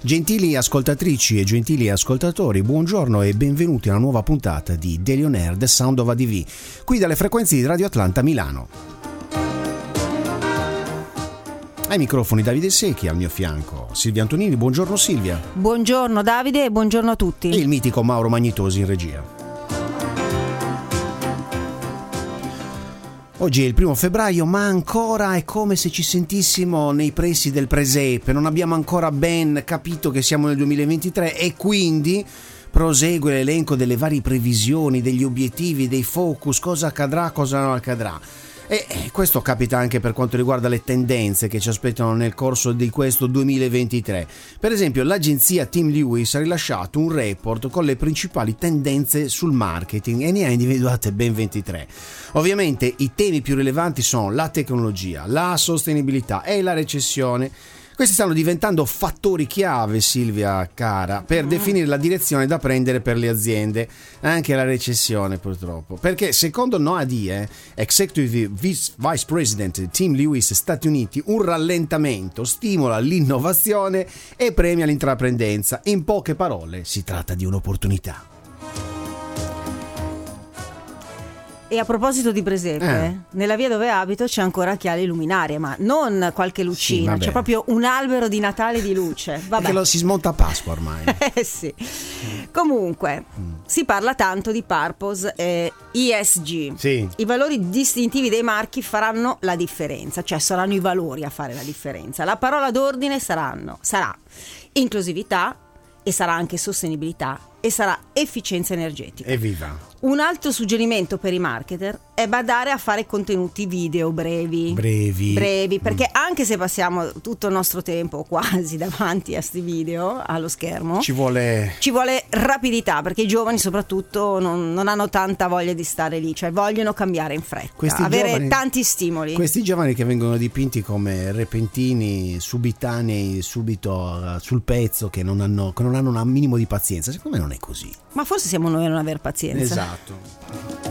Gentili ascoltatrici e gentili ascoltatori, buongiorno e benvenuti a una nuova puntata di Daily On Air The Sound of ADV, qui dalle frequenze di Radio Atlanta Milano. Ai microfoni Davide Secchi, al mio fianco Silvia Antonini. Buongiorno Silvia. Buongiorno Davide e buongiorno a tutti. E il mitico Mauro Magnitosi in regia. Oggi è il 1 febbraio, ma ancora è come se ci sentissimo nei pressi del presepe. Non abbiamo ancora ben capito che siamo nel 2023 e quindi prosegue l'elenco delle varie previsioni, degli obiettivi, dei focus, cosa accadrà, cosa non accadrà. E questo capita anche per quanto riguarda le tendenze che ci aspettano nel corso di questo 2023. Per esempio, l'agenzia Tim Lewis ha rilasciato un report con le principali tendenze sul marketing e ne ha individuate ben 23. Ovviamente i temi più rilevanti sono la tecnologia, la sostenibilità e la recessione. Questi stanno diventando fattori chiave, Silvia cara, per definire la direzione da prendere per le aziende, anche la recessione purtroppo. Perché secondo Noah, Executive Vice President Tim Lewis Stati Uniti, un rallentamento stimola l'innovazione e premia l'intraprendenza. In poche parole, si tratta di un'opportunità. E a proposito di presepe, nella via dove abito c'è ancora chiale luminarie, ma non qualche lucina, sì, c'è proprio un albero di Natale di luce. Vabbè. Perché lo si smonta a Pasqua ormai. Sì. Comunque, si parla tanto di purpose e ESG. Sì. I valori distintivi dei marchi faranno la differenza, cioè saranno i valori a fare la differenza. La parola d'ordine sarà inclusività e sarà anche sostenibilità e sarà efficienza energetica. Evviva! Un altro suggerimento per i marketer è badare a fare contenuti video brevi, perché anche se passiamo tutto il nostro tempo quasi davanti a sti video allo schermo, ci vuole rapidità, perché i giovani soprattutto non hanno tanta voglia di stare lì, cioè vogliono cambiare in fretta, avere tanti stimoli. Questi giovani che vengono dipinti come repentini, subitanei, subito sul pezzo, che non hanno un minimo di pazienza, secondo me non è così. Ma forse siamo noi a non aver pazienza. Esatto.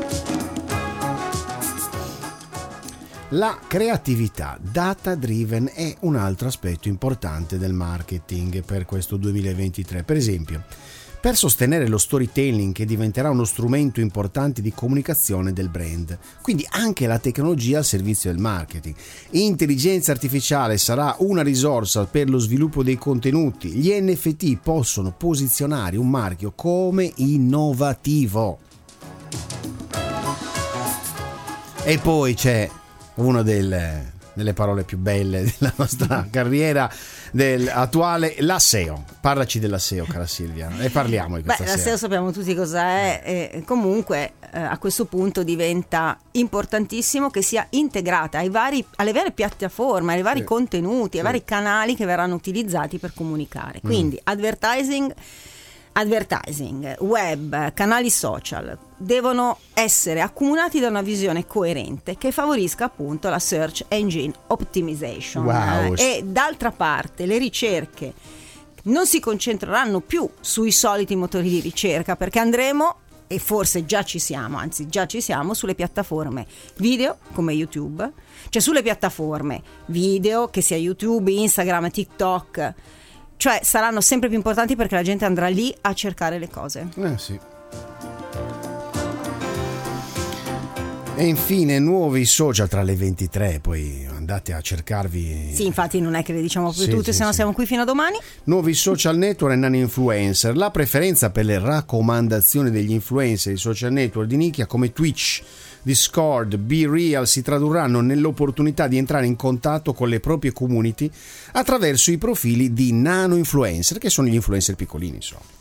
La creatività data driven è un altro aspetto importante del marketing per questo 2023. Per esempio, per sostenere lo storytelling, che diventerà uno strumento importante di comunicazione del brand, quindi anche la tecnologia al servizio del marketing. Intelligenza artificiale sarà una risorsa per lo sviluppo dei contenuti. Gli NFT possono posizionare un marchio come innovativo. E poi c'è una delle parole più belle della nostra carriera attuale, la SEO. Parlaci della SEO, cara Silvia, e parliamo di questa la SEO sappiamo tutti cosa è, e comunque a questo punto diventa importantissimo che sia integrata alle varie piattaforme, ai vari contenuti, ai vari canali che verranno utilizzati per comunicare. Quindi advertising, web, canali social devono essere accomunati da una visione coerente che favorisca appunto la search engine optimization. Wow. E d'altra parte le ricerche non si concentreranno più sui soliti motori di ricerca, perché andremo, e forse già ci siamo, sulle piattaforme video come YouTube, cioè sulle piattaforme video che sia YouTube, Instagram, TikTok. Cioè saranno sempre più importanti perché la gente andrà lì a cercare le cose. Sì. E infine nuovi social tra le 23, poi andate a cercarvi. Sì, infatti non è che le diciamo più tutte, se no siamo qui fino a domani. Nuovi social network e non-influencer. La preferenza per le raccomandazioni degli influencer, i social network di nicchia come Twitch, Discord, Be Real si tradurranno nell'opportunità di entrare in contatto con le proprie community attraverso i profili di nano influencer, che sono gli influencer piccolini, insomma.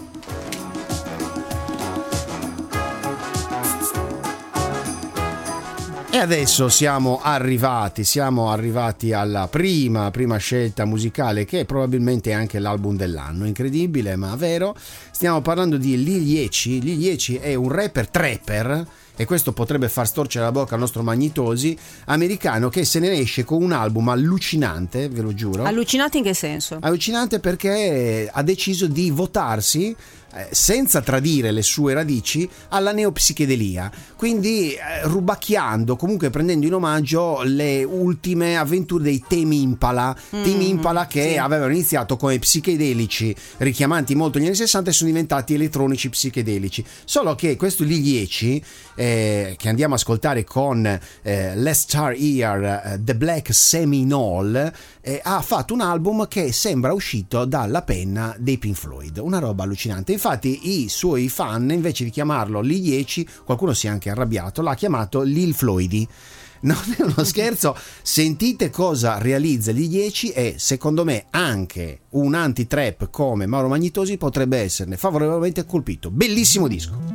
E adesso siamo arrivati alla prima scelta musicale, che è probabilmente anche l'album dell'anno. Incredibile ma vero. Stiamo parlando di Lil Yeci. Lil Yeci è un rapper trapper, e questo potrebbe far storcere la bocca al nostro Magnitosi, americano, che se ne esce con un album allucinante, ve lo giuro. Allucinante in che senso? Allucinante perché ha deciso di votarsi senza tradire le sue radici, alla neopsichedelia, quindi rubacchiando, comunque prendendo in omaggio le ultime avventure dei Tame Impala, che avevano iniziato come psichedelici richiamanti molto gli anni 60 e sono diventati elettronici psichedelici, solo che questo Gli 10 che andiamo a ascoltare con Let's Start Here, The Black Seminole, ha fatto un album che sembra uscito dalla penna dei Pink Floyd, una roba allucinante. Infatti i suoi fan, invece di chiamarlo Gli 10, qualcuno si è anche arrabbiato, l'ha chiamato Lil Floydy. Non è uno scherzo, sentite cosa realizza Gli 10 e secondo me anche un anti-trap come Mauro Magnitosi potrebbe esserne favorevolmente colpito. Bellissimo disco.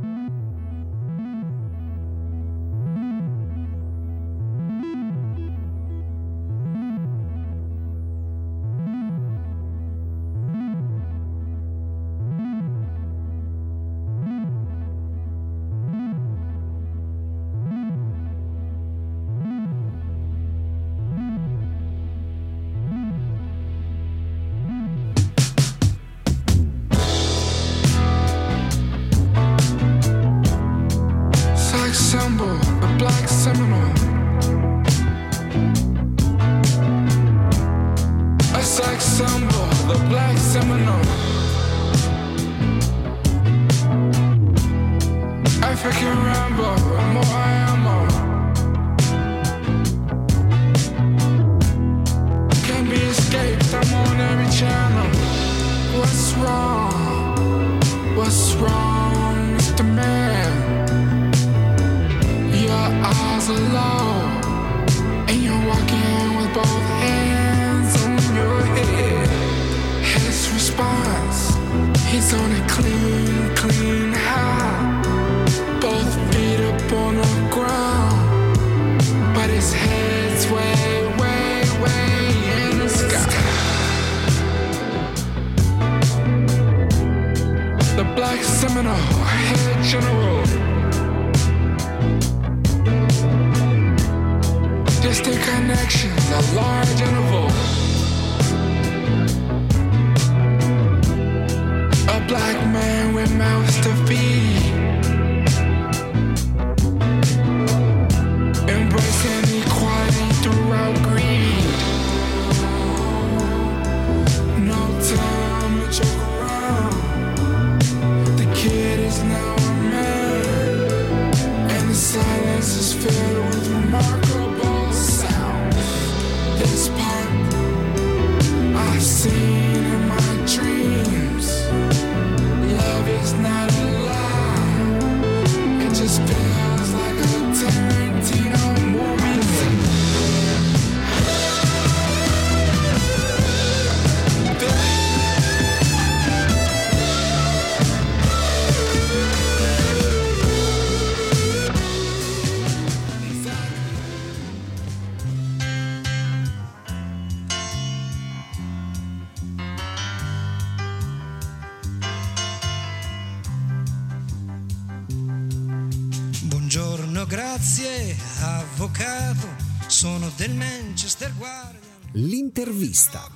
Grazie, avvocato, sono del Manchester Guardian. L'intervista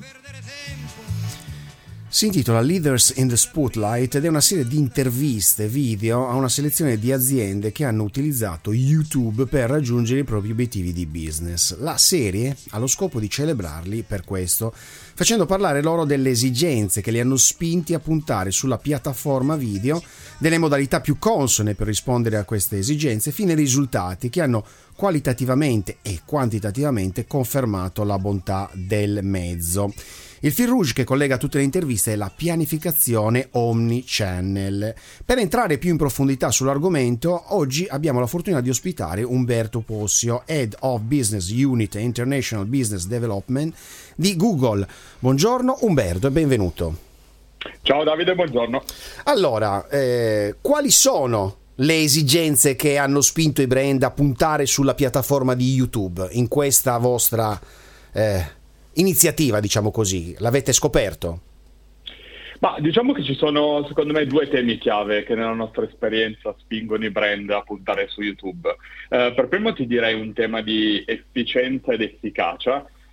si intitola Leaders in the Spotlight ed è una serie di interviste video a una selezione di aziende che hanno utilizzato YouTube per raggiungere i propri obiettivi di business. La serie ha lo scopo di celebrarli per questo, facendo parlare loro delle esigenze che li hanno spinti a puntare sulla piattaforma video, delle modalità più consone per rispondere a queste esigenze, fino ai risultati che hanno qualitativamente e quantitativamente confermato la bontà del mezzo. Il fil rouge che collega tutte le interviste è la pianificazione omnichannel. Per entrare più in profondità sull'argomento, oggi abbiamo la fortuna di ospitare Umberto Possio, Head of Business Unit International Business Development di Google. Buongiorno Umberto e benvenuto. Ciao Davide, buongiorno. Allora, quali sono le esigenze che hanno spinto i brand a puntare sulla piattaforma di YouTube in questa vostra iniziativa, diciamo così? L'avete scoperto? Ma diciamo che ci sono, secondo me, due temi chiave che nella nostra esperienza spingono i brand a puntare su YouTube. Per primo ti direi un tema di efficienza ed efficacia.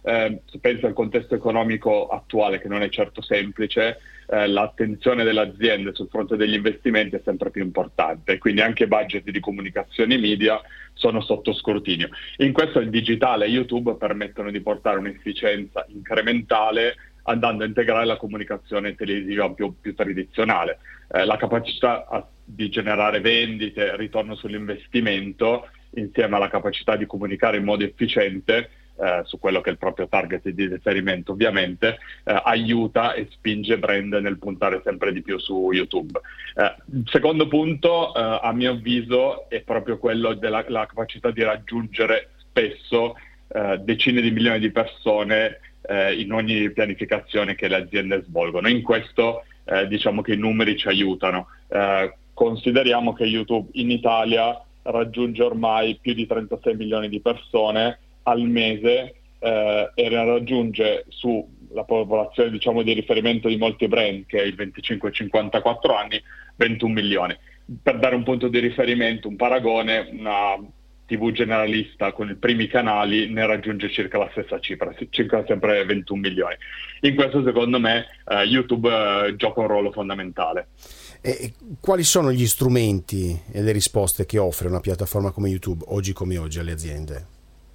se penso al contesto economico attuale, che non è certo semplice, l'attenzione delle aziende sul fronte degli investimenti è sempre più importante, quindi anche i budget di comunicazione e media sono sotto scrutinio. In questo il digitale e YouTube permettono di portare un'efficienza incrementale andando a integrare la comunicazione televisiva più tradizionale. La capacità di generare vendite, ritorno sull'investimento, insieme alla capacità di comunicare in modo efficiente su quello che è il proprio target di riferimento, ovviamente, aiuta e spinge brand nel puntare sempre di più su YouTube. Il secondo punto, a mio avviso, è proprio quello della la capacità di raggiungere spesso decine di milioni di persone in ogni pianificazione che le aziende svolgono. In questo diciamo che i numeri ci aiutano. Consideriamo che YouTube in Italia raggiunge ormai più di 36 milioni di persone al mese e raggiunge sulla popolazione, diciamo, di riferimento di molti brand, che è il 25-54 anni, 21 milioni. Per dare un punto di riferimento, un paragone, una TV generalista con i primi canali ne raggiunge circa la stessa cifra, circa sempre 21 milioni. In questo, secondo me, YouTube gioca un ruolo fondamentale. E quali sono gli strumenti e le risposte che offre una piattaforma come YouTube oggi come oggi alle aziende?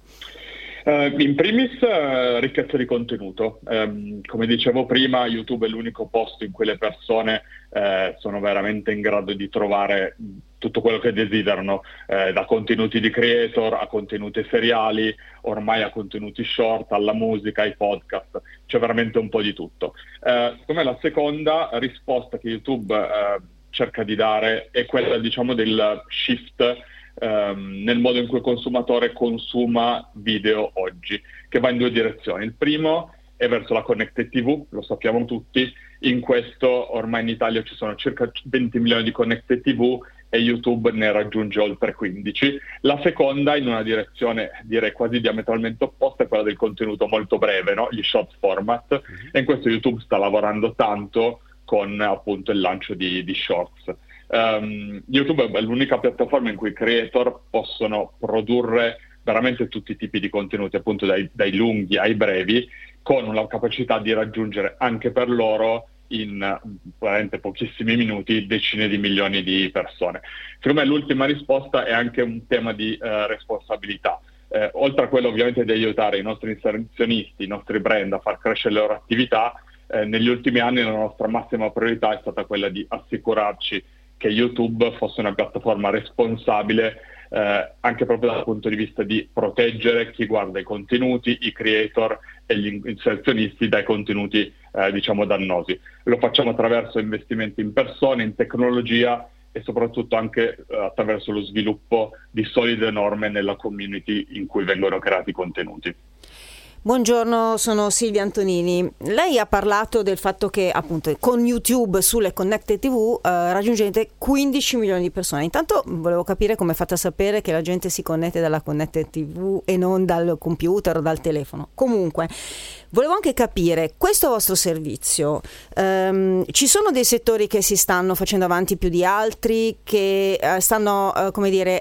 In primis ricchezza di contenuto. Come dicevo prima, YouTube è l'unico posto in cui le persone sono veramente in grado di trovare tutto quello che desiderano, da contenuti di creator a contenuti seriali, ormai a contenuti short, alla musica, ai podcast. C'è veramente un po' di tutto. Come la seconda risposta che YouTube cerca di dare è quella, diciamo, del shift nel modo in cui il consumatore consuma video oggi, che va in due direzioni. Il primo è verso la connected TV, lo sappiamo tutti. In questo ormai in Italia ci sono circa 20 milioni di connected TV e YouTube ne raggiunge oltre 15. La seconda, in una direzione direi quasi diametralmente opposta, è quella del contenuto molto breve, no? Gli short format, e in questo YouTube sta lavorando tanto con appunto il lancio di shorts. YouTube è l'unica piattaforma in cui i creator possono produrre veramente tutti i tipi di contenuti, appunto dai lunghi ai brevi, con una capacità di raggiungere anche per loro in veramente pochissimi minuti decine di milioni di persone. Secondo me l'ultima risposta è anche un tema di responsabilità. Oltre a quello ovviamente di aiutare i nostri inserzionisti, i nostri brand a far crescere le loro attività, negli ultimi anni la nostra massima priorità è stata quella di assicurarci che YouTube fosse una piattaforma responsabile, anche proprio dal punto di vista di proteggere chi guarda i contenuti, i creator e gli inserzionisti dai contenuti diciamo dannosi. Lo facciamo attraverso investimenti in persone, in tecnologia e soprattutto anche attraverso lo sviluppo di solide norme nella community in cui vengono creati i contenuti. Buongiorno, sono Silvia Antonini. Lei ha parlato del fatto che appunto con YouTube sulle Connected TV raggiungete 15 milioni di persone. Intanto volevo capire come fate a sapere che la gente si connette dalla Connected TV e non dal computer o dal telefono. Comunque, volevo anche capire, questo vostro servizio, ci sono dei settori che si stanno facendo avanti più di altri, che stanno, come dire,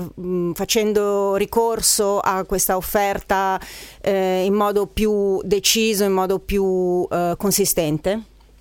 facendo ricorso a questa offerta in modo più deciso, in modo più consistente?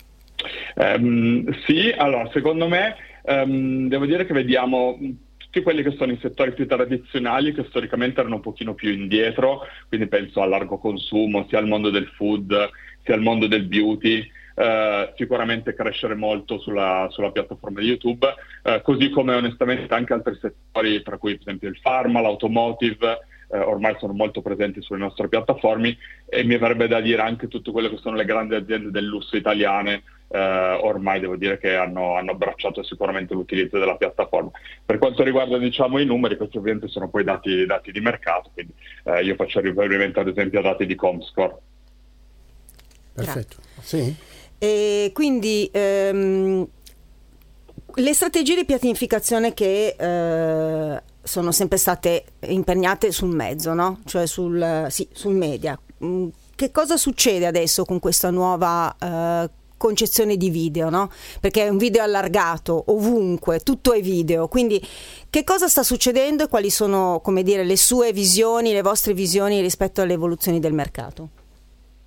Sì, allora secondo me devo dire che vediamo tutti quelli che sono i settori più tradizionali, che storicamente erano un pochino più indietro, quindi penso al largo consumo, sia al mondo del food, sia al mondo del beauty, sicuramente crescere molto sulla piattaforma di YouTube, così come onestamente anche altri settori, tra cui per esempio il pharma, l'automotive, ormai sono molto presenti sulle nostre piattaforme, e mi verrebbe da dire anche tutte quelle che sono le grandi aziende del lusso italiane, ormai devo dire che hanno abbracciato sicuramente l'utilizzo della piattaforma. Per quanto riguarda diciamo i numeri, questi ovviamente sono poi dati di mercato, quindi io faccio riferimento ad esempio a dati di Comscore. Perfetto, sì. E quindi le strategie di pianificazione che sono sempre state impegnate sul mezzo, no? Cioè sul media. Che cosa succede adesso con questa nuova concezione di video, no? Perché è un video allargato, ovunque, tutto è video. Quindi che cosa sta succedendo e quali sono, come dire, le sue visioni, le vostre visioni rispetto alle evoluzioni del mercato?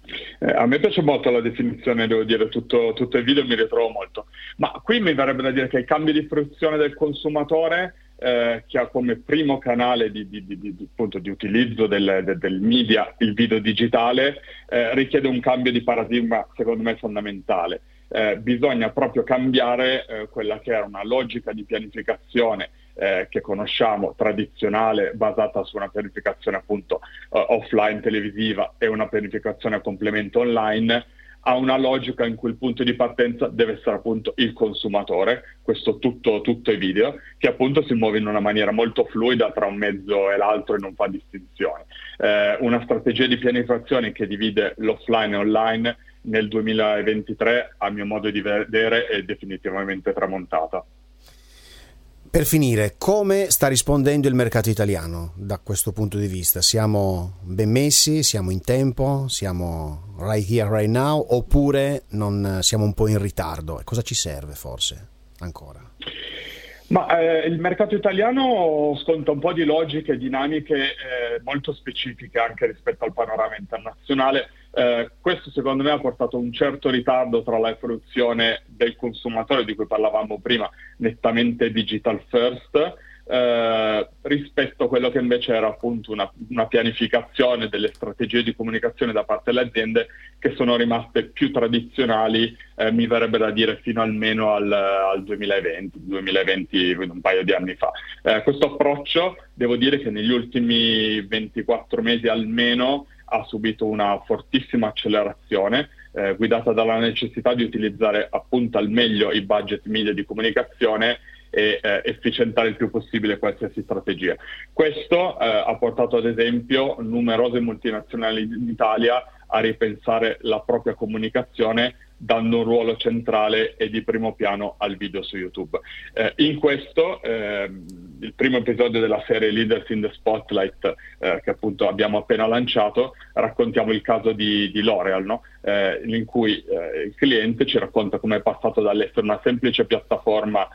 A me piace molto la definizione, devo dire, tutto il video mi ritrovo molto, ma qui mi verrebbe da dire che i cambi di fruizione del consumatore, che ha come primo canale appunto, di utilizzo del media il video digitale, richiede un cambio di paradigma secondo me fondamentale. Bisogna proprio cambiare quella che era una logica di pianificazione che conosciamo, tradizionale, basata su una pianificazione appunto offline televisiva e una pianificazione a complemento online, a una logica in cui il punto di partenza deve essere appunto il consumatore, questo tutto i video, che appunto si muove in una maniera molto fluida tra un mezzo e l'altro e non fa distinzioni. Una strategia di pianificazione che divide l'offline e online nel 2023, a mio modo di vedere, è definitivamente tramontata. Per finire, come sta rispondendo il mercato italiano da questo punto di vista? Siamo ben messi? Siamo in tempo? Siamo right here, right now? Oppure siamo un po' in ritardo? Cosa ci serve forse ancora? Ma il mercato italiano sconta un po' di logiche e dinamiche molto specifiche anche rispetto al panorama internazionale. Questo secondo me ha portato un certo ritardo tra la fruizione del consumatore, di cui parlavamo prima, nettamente digital first, rispetto a quello che invece era appunto una pianificazione delle strategie di comunicazione da parte delle aziende, che sono rimaste più tradizionali, mi verrebbe da dire fino almeno al 2020, un paio di anni fa. Questo approccio, devo dire che negli ultimi 24 mesi almeno ha subito una fortissima accelerazione, guidata dalla necessità di utilizzare appunto al meglio i budget media di comunicazione e efficientare il più possibile qualsiasi strategia. Questo ha portato ad esempio numerose multinazionali in Italia a ripensare la propria comunicazione, dando un ruolo centrale e di primo piano al video su YouTube. In questo, il primo episodio della serie Leaders in the Spotlight, che appunto abbiamo appena lanciato, raccontiamo il caso di L'Oreal, no? In cui il cliente ci racconta come è passato dall'essere una semplice piattaforma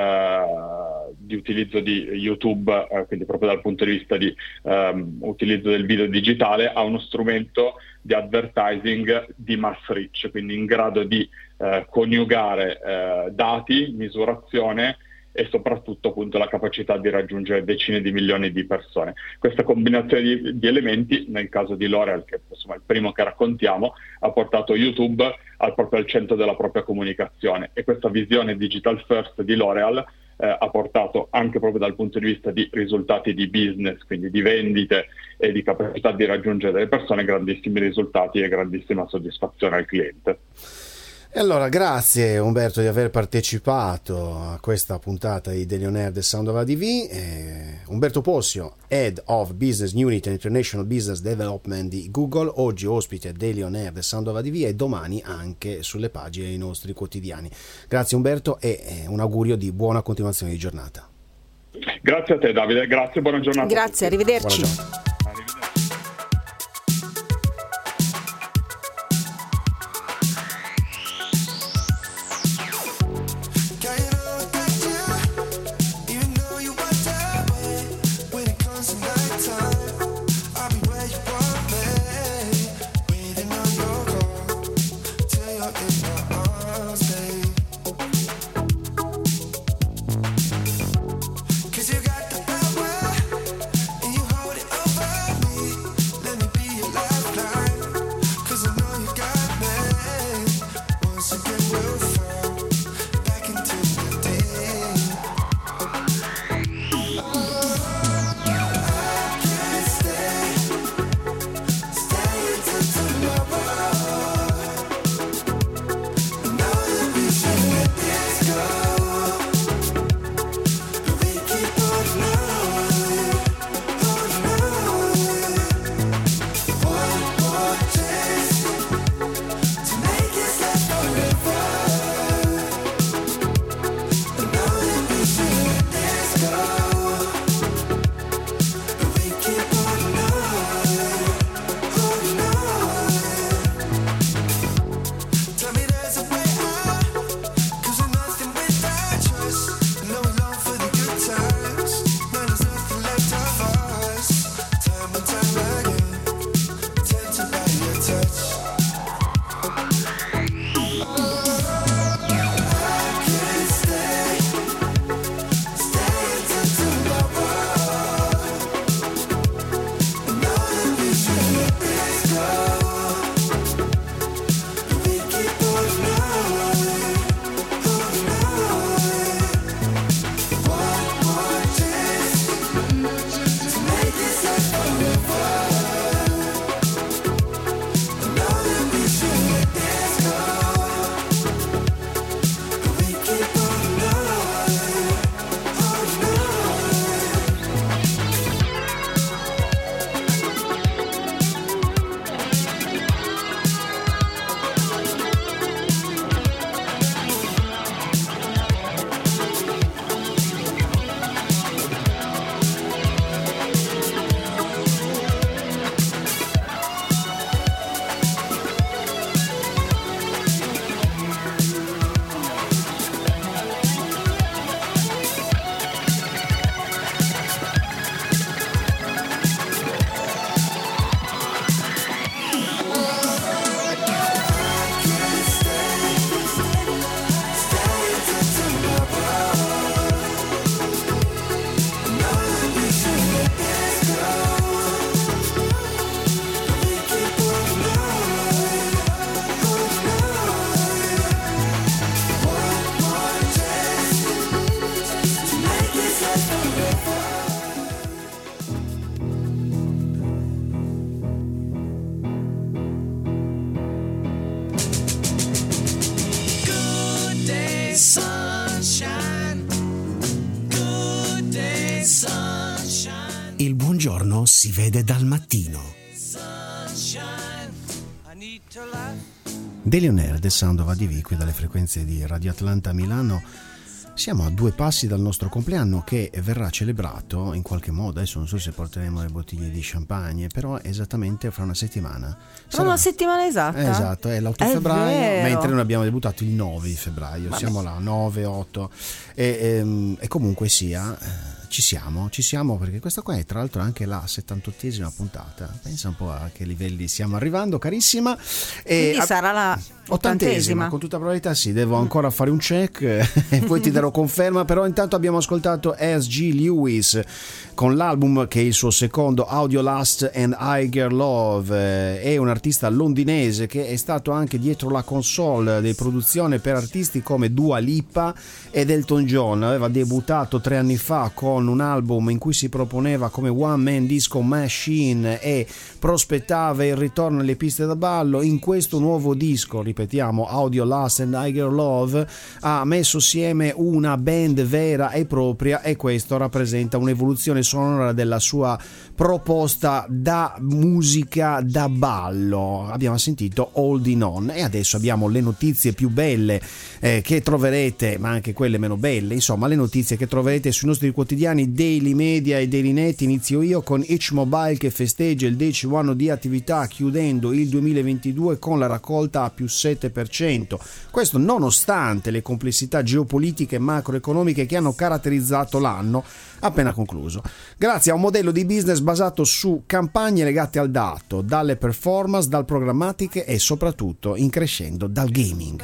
di utilizzo di YouTube, quindi proprio dal punto di vista di utilizzo del video digitale, a uno strumento di advertising di mass reach, quindi in grado di coniugare dati, misurazione e soprattutto appunto la capacità di raggiungere decine di milioni di persone. Questa combinazione di elementi, nel caso di L'Oreal, che insomma è il primo che raccontiamo, ha portato YouTube proprio al centro della propria comunicazione, e questa visione digital first di L'Oreal ha portato anche proprio dal punto di vista di risultati di business, quindi di vendite e di capacità di raggiungere delle persone, grandissimi risultati e grandissima soddisfazione al cliente. E allora grazie Umberto di aver partecipato a questa puntata di Daily On Air del Sound of ADV. Umberto Possio, Head of Business Unit and International Business Development di Google, oggi ospite Daily On Air del Sound of ADV e domani anche sulle pagine dei nostri quotidiani. Grazie Umberto e un augurio di buona continuazione di giornata. Grazie a te Davide, grazie, buona giornata. Grazie, arrivederci. Buona giornata. Over Il buongiorno si vede dal mattino. Daily On Air, The Sound of ADV, qui dalle frequenze di Radio Atlanta Milano. Siamo a 2 passi dal nostro compleanno, che verrà celebrato in qualche modo. Adesso non so se porteremo le bottiglie di champagne, però esattamente fra una settimana. Fra una settimana esatta? Esatto, è l'8 febbraio, vero. mentre noi abbiamo debuttato il 9 di febbraio. Vabbè. Siamo là, 9, 8 e comunque sia... Ci siamo perché questa qua è tra l'altro anche la 78esima puntata. Pensa un po' a che livelli stiamo arrivando, carissima. Quindi sarà la 80esima. Con tutta probabilità sì, devo ancora fare un check e poi ti darò conferma. Però intanto abbiamo ascoltato S.G. Lewis con l'album che è il suo secondo, Audio Lust and I Girl Love. È un artista londinese che è stato anche dietro la console di produzione per artisti come Dua Lipa ed Elton John. Aveva debuttato 3 anni fa con un album in cui si proponeva come one man disco machine e prospettava il ritorno alle piste da ballo. In questo nuovo disco, ripetiamo, Audio Lust and I Girl Love, ha messo assieme una band vera e propria, e questo rappresenta un'evoluzione sonora della sua proposta da musica da ballo. Abbiamo sentito Holding On e adesso abbiamo le notizie più belle che troverete, ma anche quelle meno belle, insomma le notizie che troverete sui nostri quotidiani Daily Media e Daily Net. Inizio io con Itch Mobile che festeggia il 10º anno di attività, chiudendo il 2022 con la raccolta a più 7%. Questo nonostante le complessità geopolitiche e macroeconomiche che hanno caratterizzato l'anno appena concluso, grazie a un modello di business basato su campagne legate al dato, dalle performance, dal programmatiche e soprattutto in crescendo dal gaming.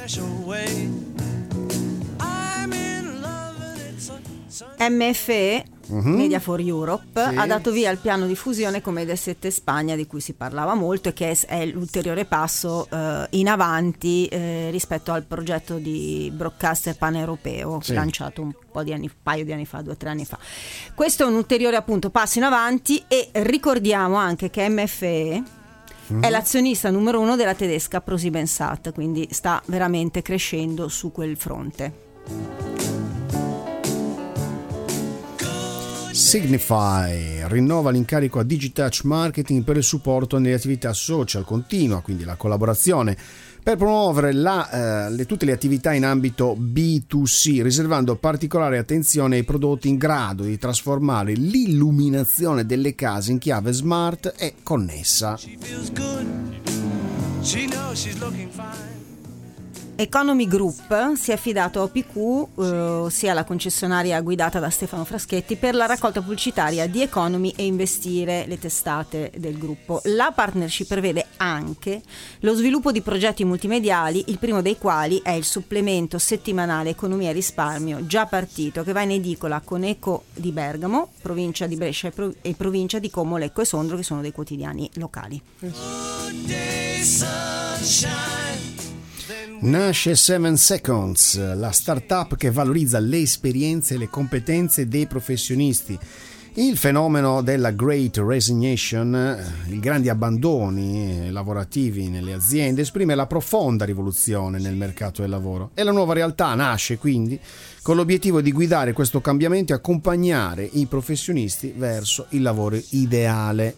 MFE, Media for Europe, Sì. ha dato via al piano di fusione con Mediaset Spagna, di cui si parlava molto e che è l'ulteriore passo in avanti rispetto al progetto di broadcaster paneuropeo, Sì. lanciato un paio di anni fa, 2 o 3 anni fa. Questo è un ulteriore appunto passo in avanti, e ricordiamo anche che MFE è l'azionista numero 1 della tedesca ProSiebenSat, quindi sta veramente crescendo su quel fronte. Signify rinnova l'incarico a Digitouch Marketing per il supporto nelle attività social, continua quindi la collaborazione per promuovere tutte le attività in ambito B2C, riservando particolare attenzione ai prodotti in grado di trasformare l'illuminazione delle case in chiave smart e connessa. Economy Group si è affidato a OPQ, sia la concessionaria guidata da Stefano Fraschetti, per la raccolta pubblicitaria di Economy e Investire, le testate del gruppo. La partnership prevede anche lo sviluppo di progetti multimediali, il primo dei quali è il supplemento settimanale Economia e Risparmio, già partito, che va in edicola con Eco di Bergamo, provincia di Brescia e provincia di Como, Lecco e Sondrio, che sono dei quotidiani locali. Nasce 7 Seconds, la startup che valorizza le esperienze e le competenze dei professionisti. Il fenomeno della Great Resignation, i grandi abbandoni lavorativi nelle aziende, esprime la profonda rivoluzione nel mercato del lavoro, e la nuova realtà nasce quindi con l'obiettivo di guidare questo cambiamento e accompagnare i professionisti verso il lavoro ideale.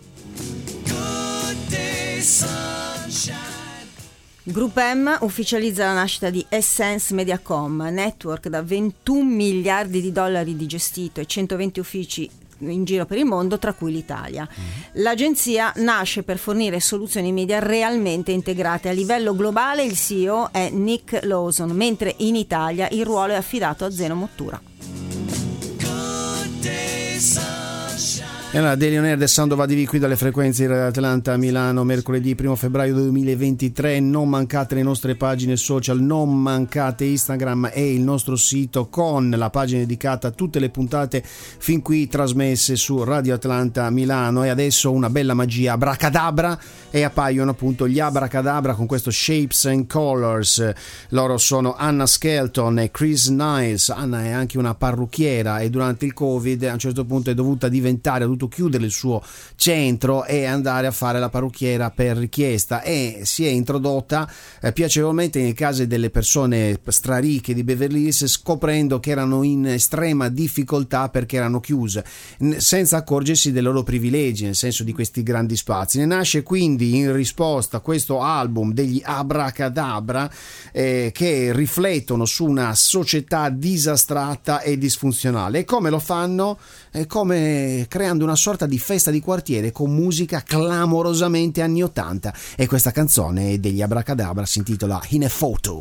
Group M ufficializza la nascita di Essence Mediacom, network da 21 miliardi di dollari di gestito e 120 uffici in giro per il mondo, tra cui l'Italia. L'agenzia nasce per fornire soluzioni media realmente integrate. A livello globale il CEO è Nick Lawson, mentre in Italia il ruolo è affidato a Zeno Mottura. E allora, Daily On Air, The Sound of ADV, qui dalle frequenze di Radio Atlanta Milano, mercoledì 1 febbraio 2023. Non mancate le nostre pagine social, non mancate Instagram e il nostro sito, con la pagina dedicata a tutte le puntate fin qui trasmesse su Radio Atlanta Milano. E adesso una bella magia abracadabra, e appaiono appunto gli abracadabra con questo Shapes and Colors. Loro sono Anna Skelton e Chris Niles. Anna è anche una parrucchiera e durante il Covid a un certo punto è dovuta diventare, ha dovuto dovuto chiudere il suo centro e andare a fare la parrucchiera per richiesta, e si è introdotta piacevolmente nelle case delle persone straricche di Beverly Hills, scoprendo che erano in estrema difficoltà perché erano chiuse, senza accorgersi dei loro privilegi, nel senso di questi grandi spazi. Ne nasce quindi in risposta questo album degli Abracadabra, che riflettono su una società disastrata e disfunzionale. E come lo fanno? Come creando una sorta di festa di quartiere con musica clamorosamente anni 80, e questa canzone degli Abracadabra si intitola In a Photo.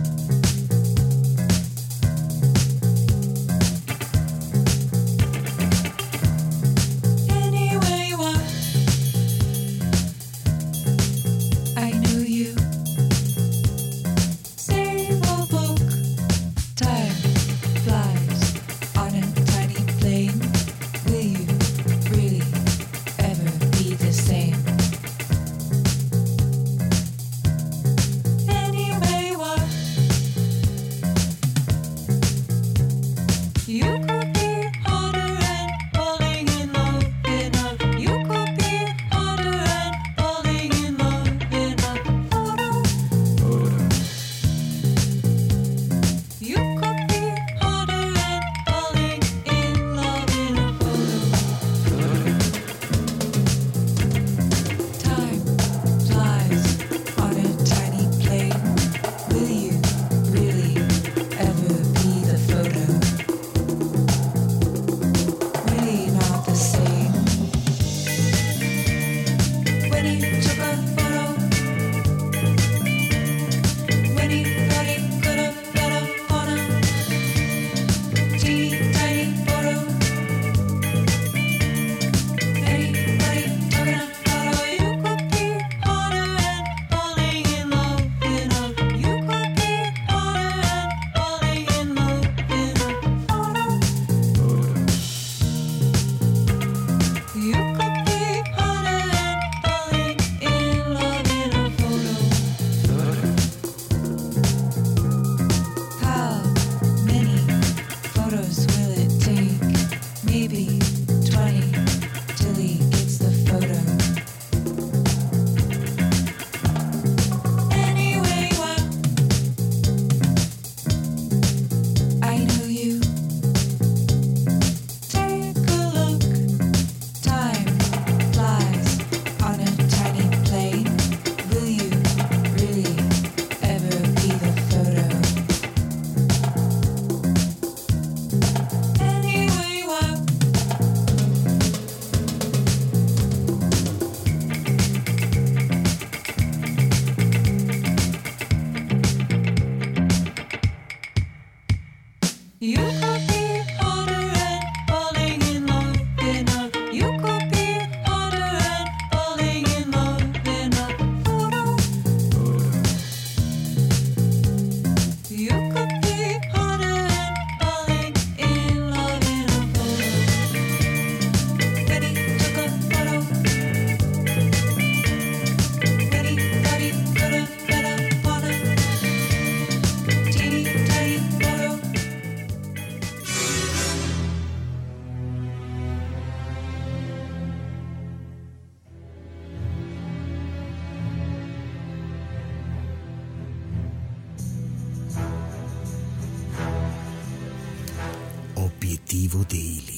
Obiettivo Daily.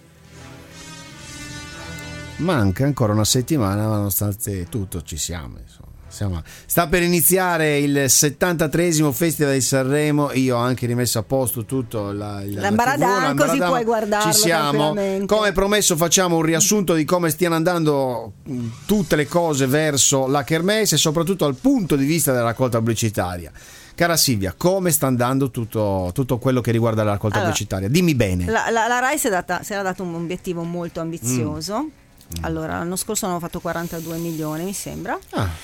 Manca ancora una settimana, ma nonostante tutto ci siamo, insomma. Sta per iniziare il 73esimo Festival di Sanremo. Io ho anche rimesso a posto tutto l'Ambaradàn, così puoi guardarlo. Ci siamo. Come promesso facciamo un riassunto di come stiano andando tutte le cose verso la Kermesse, e soprattutto dal punto di vista della raccolta pubblicitaria. Cara Silvia, come sta andando tutto quello che riguarda la raccolta pubblicitaria? Dimmi bene. La RAI si era dato un obiettivo molto ambizioso. Allora, l'anno scorso hanno fatto 42 milioni, mi sembra.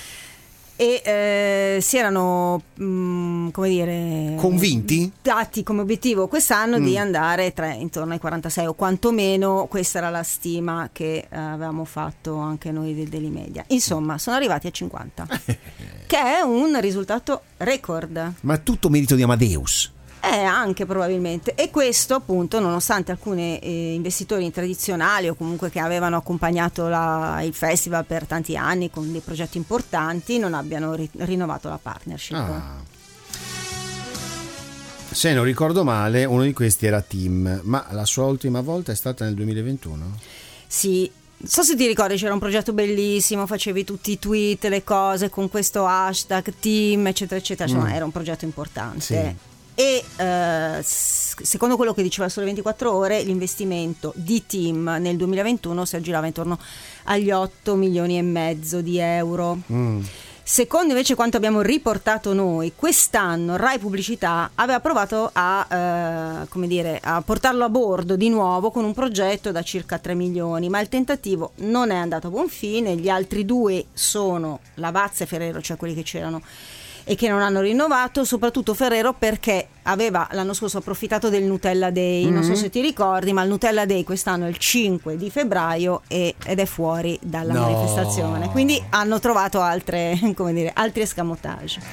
E si erano convinti, dati come obiettivo quest'anno di andare intorno ai 46, o quantomeno questa era la stima che avevamo fatto anche noi del Daily Media. Insomma, sono arrivati a 50 che è un risultato record. Ma tutto merito di Amadeus. Anche probabilmente. E questo appunto nonostante alcuni investitori tradizionali o comunque che avevano accompagnato il festival per tanti anni con dei progetti importanti non abbiano rinnovato la partnership. Se non ricordo male, uno di questi era Tim, ma la sua ultima volta è stata nel 2021? Sì. Non so se ti ricordi, c'era un progetto bellissimo, facevi tutti i tweet, le cose con questo hashtag team eccetera eccetera, insomma era un progetto importante. Sì. E secondo quello che diceva Sole 24 Ore, l'investimento di team nel 2021 si aggirava intorno agli 8 milioni e mezzo di euro. Secondo invece quanto abbiamo riportato noi, quest'anno Rai Pubblicità aveva provato a portarlo a bordo di nuovo con un progetto da circa 3 milioni, ma il tentativo non è andato a buon fine. Gli altri due sono Lavazza e Ferrero, cioè quelli che c'erano e che non hanno rinnovato, soprattutto Ferrero perché aveva l'anno scorso approfittato del Nutella Day, non so se ti ricordi, ma il Nutella Day quest'anno è il 5 di febbraio ed è fuori dalla manifestazione, quindi hanno trovato altri escamotage.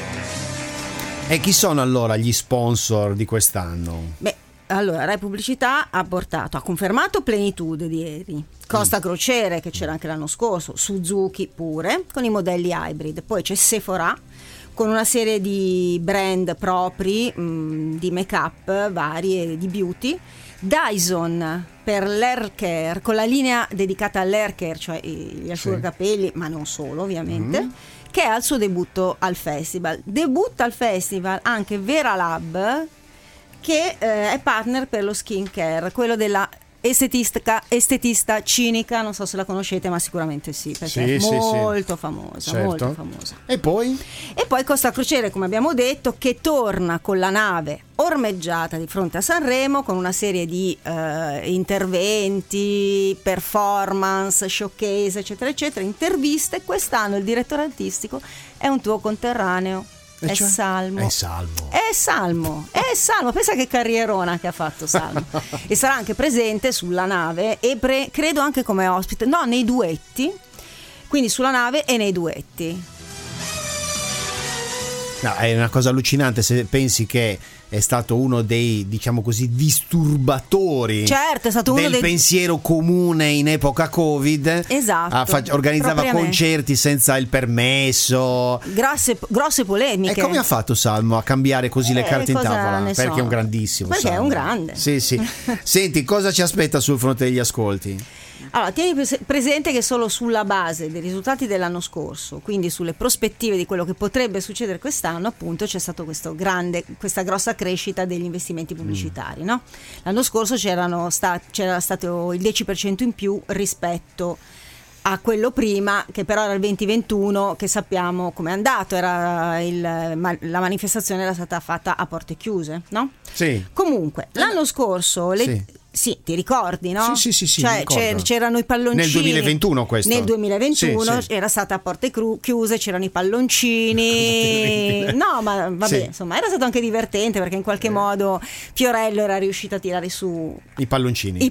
E chi sono allora gli sponsor di quest'anno? Allora, Rai Pubblicità ha confermato Plenitude di ieri, Costa Crociere che c'era anche l'anno scorso, Suzuki pure con i modelli hybrid, poi c'è Sephora con una serie di brand propri di make-up varie, di beauty, Dyson per l'hair care con la linea dedicata all'hair care, cioè gli asciugacapelli, ma non solo ovviamente, che è al suo debutto al festival. Debutta al festival anche Vera Lab, che è partner per lo skin care, quello della estetista cinica, non so se la conoscete, ma sicuramente sì, perché è molto famosa, certo. Molto famosa. E poi Costa Crociere, come abbiamo detto, che torna con la nave ormeggiata di fronte a Sanremo con una serie di interventi, performance, showcase eccetera eccetera, interviste. Quest'anno il direttore artistico è un tuo conterraneo. È Salmo. Pensa che carrierona che ha fatto Salmo. E sarà anche presente sulla nave e credo anche come ospite, nei duetti, quindi sulla nave e nei duetti. No, è una cosa allucinante se pensi che è stato uno dei, diciamo così, disturbatori, certo, è stato uno del pensiero comune in epoca Covid. Esatto. Organizzava concerti senza il permesso, grosse polemiche. E come ha fatto Salmo a cambiare così le carte in tavola? Perché è un grandissimo. Perché Salmo. È un grande. Sì. Senti, cosa ci aspetta sul fronte degli ascolti? Allora, tieni presente che solo sulla base dei risultati dell'anno scorso, quindi sulle prospettive di quello che potrebbe succedere quest'anno, appunto c'è stato questa grossa crescita degli investimenti pubblicitari, no? L'anno scorso c'era stato il 10% in più rispetto a quello prima, che però era il 2021, che sappiamo com'è andato, la manifestazione era stata fatta a porte chiuse, no? Sì. Comunque, l'anno scorso Sì, ti ricordi, no? Sì, cioè, c'erano i palloncini. Nel 2021 questo? Nel 2021 era stata a porte chiuse, c'erano i palloncini. No, ma vabbè, insomma, era stato anche divertente perché in qualche modo Fiorello era riuscito a tirare su i palloncini.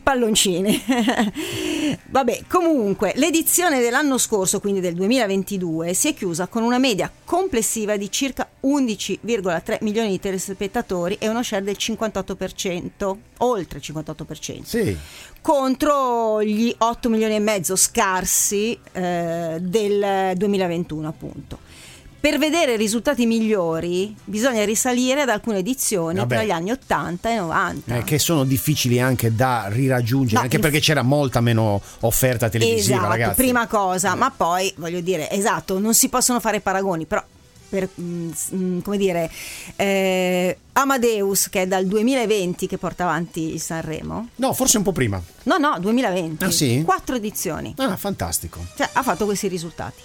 Vabbè, comunque, l'edizione dell'anno scorso, quindi del 2022, si è chiusa con una media complessiva di circa 11,3 milioni di telespettatori e uno share del 58%, oltre il 58%. Sì. Contro gli 8 milioni e mezzo scarsi del 2021, appunto. Per vedere risultati migliori bisogna risalire ad alcune edizioni tra gli anni 80 e 90, che sono difficili anche da riraggiungere, anche perché c'era molta meno offerta televisiva, esatto, ragazzi. Prima cosa, ma poi voglio dire, esatto, non si possono fare paragoni, però Amadeus, che è dal 2020 che porta avanti il Sanremo. No, forse un po' prima. No, 2020. Ah, sì? 4 edizioni. Ah, fantastico. Cioè, ha fatto questi risultati.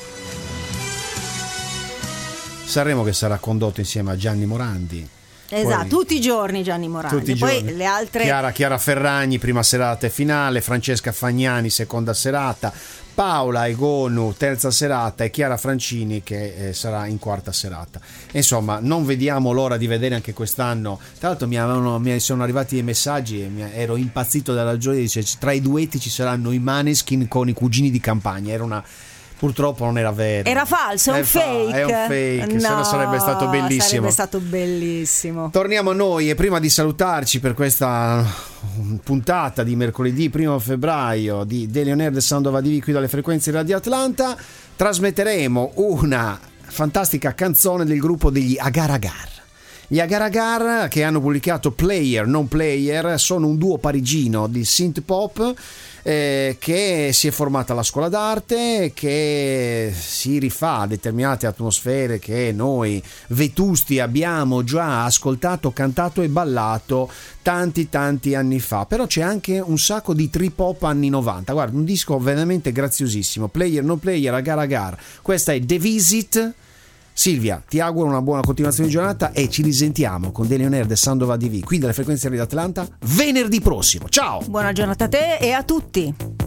Sanremo che sarà condotto insieme a Gianni Morandi. Esatto, tutti i giorni Gianni Morandi. Poi le altre Chiara Ferragni, prima serata e finale, Francesca Fagnani, seconda serata, Paola Egonu, terza serata, e Chiara Francini che sarà in quarta serata. Insomma, non vediamo l'ora di vedere anche quest'anno. Tra l'altro mi sono arrivati dei messaggi e ero impazzito dalla gioia. Dice, tra i duetti ci saranno i Maneskin con i Cugini di Campagna. Era una Purtroppo non era vero. Era falso, è un fake. È un fake, se no sarebbe stato bellissimo. Sarebbe stato bellissimo. Torniamo a noi e prima di salutarci per questa puntata di mercoledì 1 febbraio di Daily On Air The Sound of ADV qui dalle frequenze Radio Atlanta, trasmetteremo una fantastica canzone del gruppo degli Agar Agar. Gli Agar Agar, che hanno pubblicato Player Non Player, sono un duo parigino di synth pop che si è formata alla scuola d'arte, che si rifà a determinate atmosfere che noi vetusti abbiamo già ascoltato, cantato e ballato tanti anni fa. Però c'è anche un sacco di trip hop anni 90. Guarda, un disco veramente graziosissimo. Player Non Player, Agar Agar. Questa è The Visit. Silvia, ti auguro una buona continuazione di giornata e ci risentiamo con Daily On Air The Sound of ADV qui dalle frequenze di Atlanta venerdì prossimo. Ciao! Buona giornata a te e a tutti!